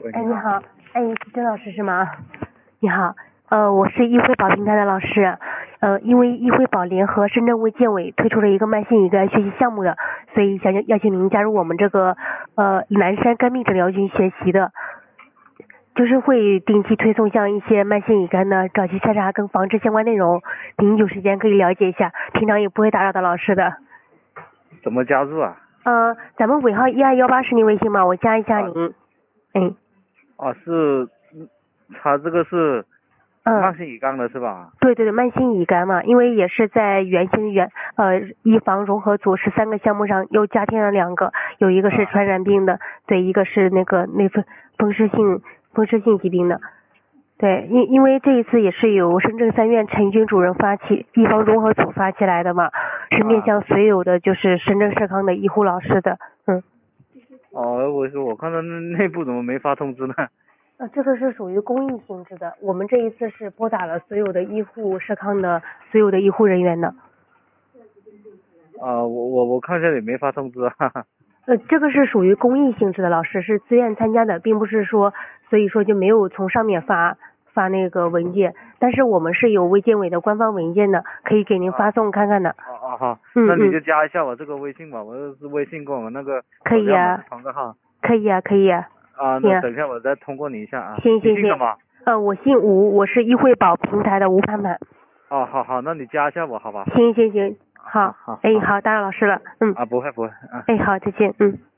喂， 哎，你好，哎，是郑老师是吗？你好，我是易惠宝平台的老师，因为易惠宝联合深圳卫健委推出了一个慢性乙肝学习项目的，所以想邀请您加入我们这个南山肝病诊疗群学习的，就是会定期推送像一些慢性乙肝的早期筛查跟防治相关内容，您有时间可以了解一下，平常也不会打扰到老师的。 怎么加入啊？ 咱们尾号1218是您微信吗？我加一下您。 是，他这个是慢性乙肝的是吧？ 对，慢性乙肝嘛，因为也是在预防融合组13个项目上又加添了2个，有一个是传染病的，对，一个是那个内风湿性疾病的。对，因为这一次也是由深圳3院陈军主任发起，预防融合组发起来的嘛，是面向所有的就是深圳社康的医护老师的。 我看到内部怎么没发通知呢？ 这个是属于公益性质的，我们这一次是拨打了所有的医护社康的所有的医护人员的。 我看这里没发通知啊。 这个是属于公益性质的，老师是自愿参加的，并不是说所以说就没有从上面发那个文件，但是我们是有卫健委的官方文件的，可以给您发送看看的。 好，那你就加一下我这个微信吧，我是微信跟我那个可以啊， 同个号。 可以啊。 那等一下我再通过你一下啊。 行。 你姓什么？ 我姓吴，我是易惠宝平台的吴盼盼。 好，那你加一下我好吧？ 行，好，好，打扰老师了， 不会， 好，再见，